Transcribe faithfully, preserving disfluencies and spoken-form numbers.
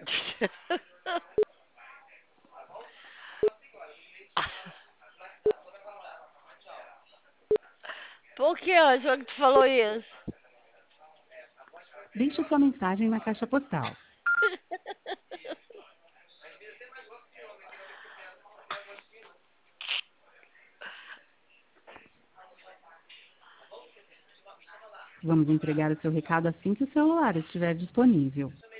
Por que, Ângela, que tu falou isso? Deixe sua mensagem na caixa postal. Vamos entregar o seu recado assim que o celular estiver disponível.